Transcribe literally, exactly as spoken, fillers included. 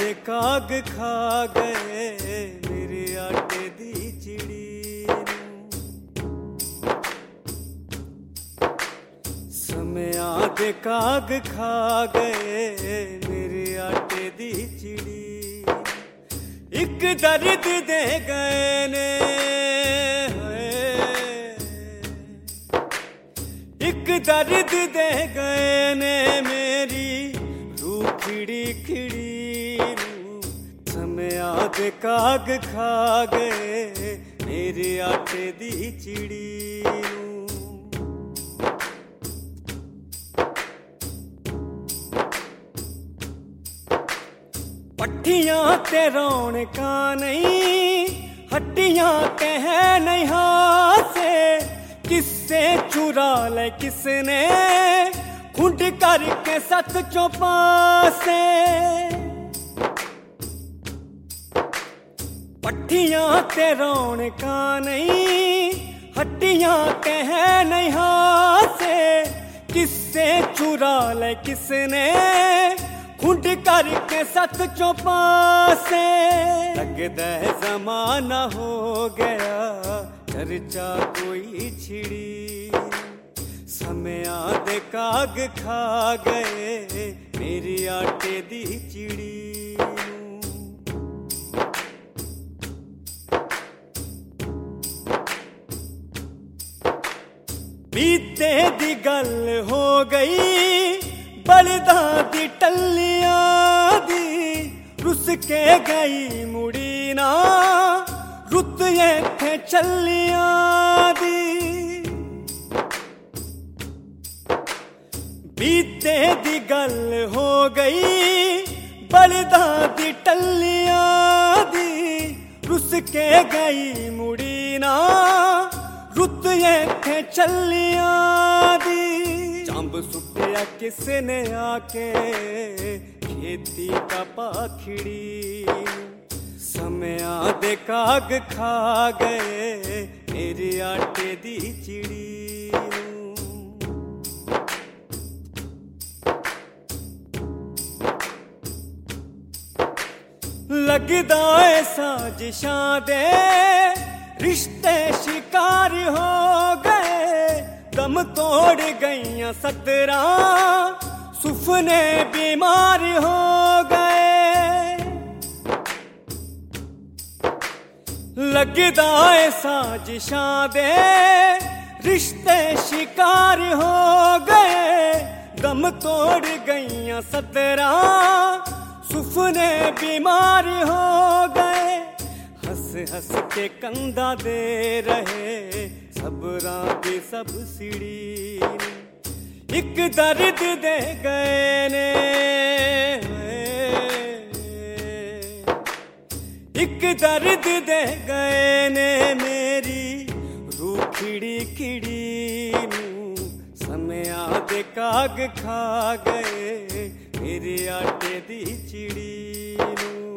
दे काग खा गए मेरे आटे दी चिड़ी समया दे काग खा गए मेरे आटे दी चिड़ी एक दर्द दे गए ने एक दर्द दे गए ने मेरी रूह खिड़ी खिड़ी समया दे काग खा गए मेरे आटे दी चिड़ी पट्टियां ते रौनका नहीं हट्टियां ते है नहीं हासे किससे चुरा ले किसने खुंड करके सत चौपासे पट्टियां ते रौनका नहीं हट्टियां ते है नहीं हासे किससे चुरा ले किसने खुंड करके सत चौपासे लगदा है जमाना हो गया चर्चा कोई छिड़ी समया दे काग खा गए मेरी आटे दी चिड़ी बीते दी गल हो गई बलदा दी टल्लियां दी रुस के गई मुड़ी ना रुत इत्थे चलियां दी बीते दी गल हो गई बलदा दी टल्लियां दी रुस के गई मुड़ी ना रुत इत्थे चलियां दी चंब सुटिया किसने आके खेती का पाखड़ी समया दे काग खा गए मेरे आटे दी चिड़ी लगदा है साजिशां दे रिश्ते शिकार हो गए दम तोड़ गईयां सतरा सुफने बीमार हो गए लगदा है साजिशां दे रिश्ते शिकार हो गए दम तोड़ गईयां सतरा सुफने बीमार हो गए हंस हंस के कंधा दे रहे सबरा की सब सीढ़ी एक दर्द दे गए ने एक दर्द दे गए ने मेरी रूह खिड़ी खिड़ी समया दे काग खा गए मेरे आटे दी चिड़ी।